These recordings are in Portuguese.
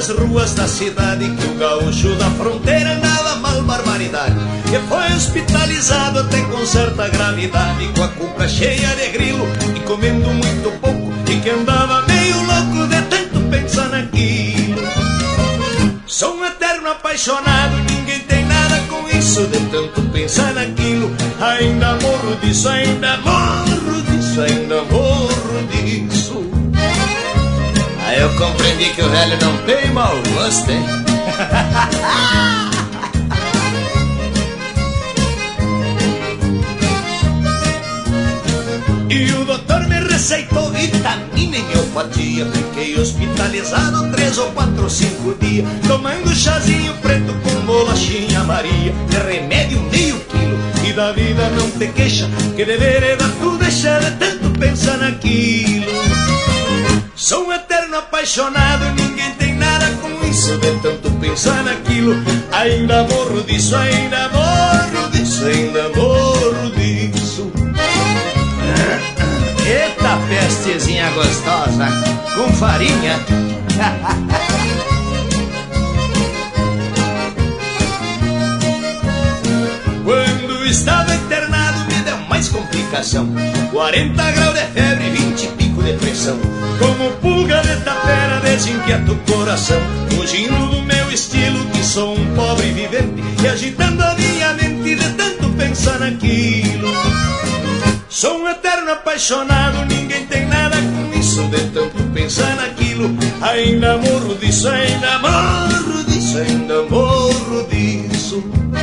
nas ruas da cidade, que o gaúcho da fronteira andava mal barbaridade, e foi hospitalizado até com certa gravidade, com a cuca cheia de grilo e comendo muito pouco, e que andava meio louco de tanto pensar naquilo. Sou um eterno apaixonado, ninguém tem nada com isso, de tanto pensar naquilo. Ainda morro disso, ainda morro disso, ainda morro disso. Aí eu compreendi que o velho não tem mau gosto, hein? E o doutor me receitou vitamina e homeopatia. Fiquei hospitalizado 3 ou 4 ou 5 dias, tomando chazinho preto com bolachinha Maria, de remédio meio quilo, e da vida não te queixa, que de vereda tu deixa de tanto pensar naquilo. Sou um eterno apaixonado, ninguém tem nada com isso, de tanto pensar naquilo. Ainda morro disso, ainda morro disso, ainda morro disso. Eita pestezinha gostosa, com farinha. Quando estava internado me deu mais complicação, 40 graus de febre, 20 e pico de pressão. Como pulga de tapera desinquieta o coração, fugindo do meu estilo que sou um pobre vivente, e agitando a minha mente de tanto pensar naquilo. Sou um eterno apaixonado, ninguém tem nada com isso, de tanto pensar naquilo. Ainda morro disso, ainda morro disso, ainda morro disso.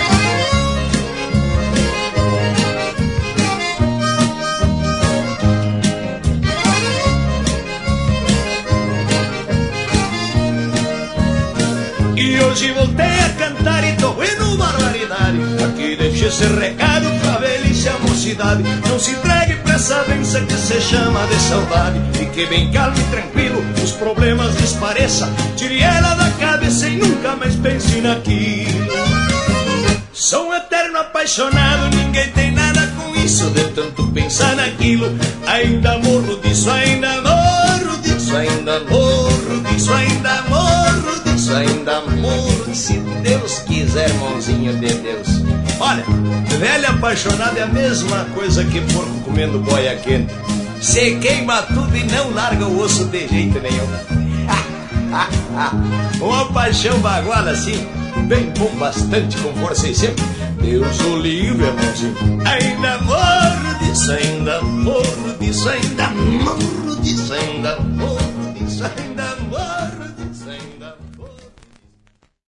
E hoje voltei a cantar e tô indo barbaridade. Aqui deixa esse recado pra velhice e a mocidade. Não se entregue pra essa doença que se chama de saudade. Fique bem calmo e tranquilo, os problemas desapareça. Tire ela da cabeça e nunca mais pense naquilo. Sou um eterno apaixonado, ninguém tem nada com isso, de tanto pensar naquilo. Ainda morro disso, ainda morro disso, ainda morro disso, ainda morro disso, ainda morro, se Deus quiser, irmãozinho de Deus. Olha, velho apaixonado é a mesma coisa que porco comendo boia quente. Se queima tudo e não larga o osso de jeito nenhum. Uma paixão baguala assim, bem bom, bastante, com força e sempre. Deus o livre, irmãozinho. Ainda morro disso, ainda morro disso, ainda morro disso, ainda morro disso, ainda morro.